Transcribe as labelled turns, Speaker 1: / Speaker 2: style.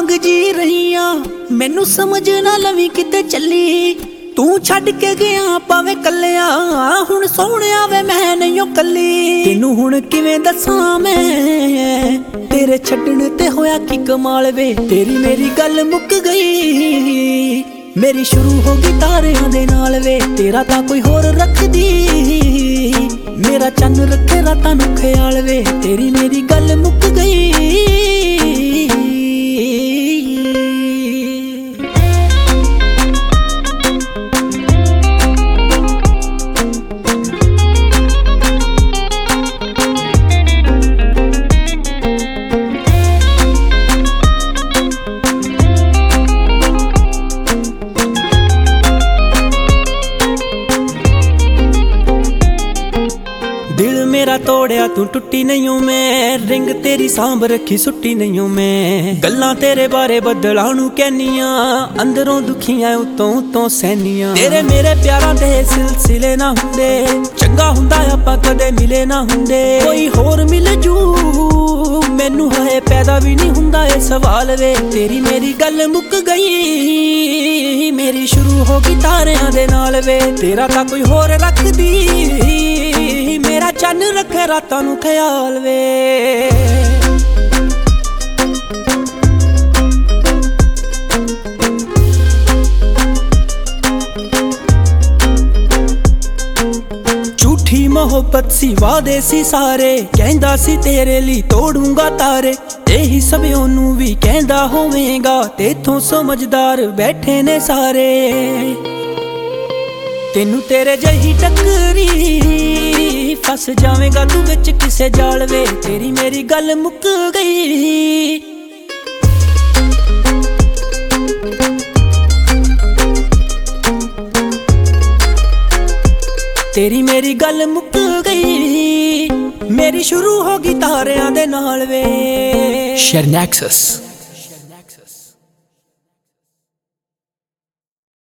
Speaker 1: ਵਾਂਗ ਜੀ ਰਹੀਆਂ, ਮੈਨੂੰ ਸਮਝ ਨਾ ਲਵੀਂ ਕਿਤੇ ਚੱਲੀ। ਤੂੰ ਛੱਡ ਕੇ ਗਿਆ ਭਾਵੇਂ ਕੱਲਿਆ, ਹੁਣ ਸੋਹਣਿਆ ਵੇ ਮੈਂ ਨਹੀਂ ਓ ਕੱਲੀ। ਤੈਨੂੰ ਹੁਣ ਕਿਵੇਂ ਦੱਸਾਂ ਮੈਂ, ਤੇਰੇ ਛੱਡਣ ਤੇ ਹੋਇਆ ਕੀ ਕਮਾਲ ਵੇ। ਤੇਰੀ ਮੇਰੀ ਗੱਲ ਮੁੱਕ ਗਈ, ਮੇਰੀ ਸ਼ੁਰੂ ਹੋ ਗਈ ਤਾਰਿਆਂ ਦੇ ਨਾਲ ਵੇ। ਤੇਰਾ ਤਾਂ ਕੋਈ ਹੋਰ ਰੱਖਦੀ, ਮੇਰਾ ਚੰਨ ਰੱਖੇ ਰਾਤਾਂ ਨੂੰ ਖਿਆਲ ਵੇ। ਤੇਰੀ ਮੇਰੀ ਗੱਲ ਮੁੱਕ ਗਈ। दिल मेरा तोड़िया तू टुटी नहीं हूं मैं, रिंग तेरी सांभ रखी सुट्टी नहीं हूं मैं। गल्लां तेरे बारे बदलां नू कहनियां, अंदरों दुखियां उतों उतों सहनियां। तेरे मेरे प्यारां दे सिलसिले ना हुंदे, चंगा हुंदा आपां कदे मिले ना हुंदे। कोई होर मिल जू मैनू है पैदा भी नहीं हुंदा ए सवाल वे। तेरी मेरी गल मुक गई, मेरी शुरू हो गई तारियां दे नाल वे। तेरा तां कोई होर रखदी, मेरा चन्न रखे रातां नू ख्याल वे। झूठी मोहब्बत सी वादे सी सारे, कहंदा सी तेरे लिए तोड़ूंगा तारे। यही सब ओनू भी कहंदा होवेगा, तेथों समझदार बैठे ने सारे। तेनू तेरे जही टक्करी, फस जावेगा तू विच किसे जाल वे। तेरी मेरी गल मुक गई, तेरी मेरी गल मुक गई, मेरी शुरू हो गई तारियां दे नाल वे।
Speaker 2: Share Nexus.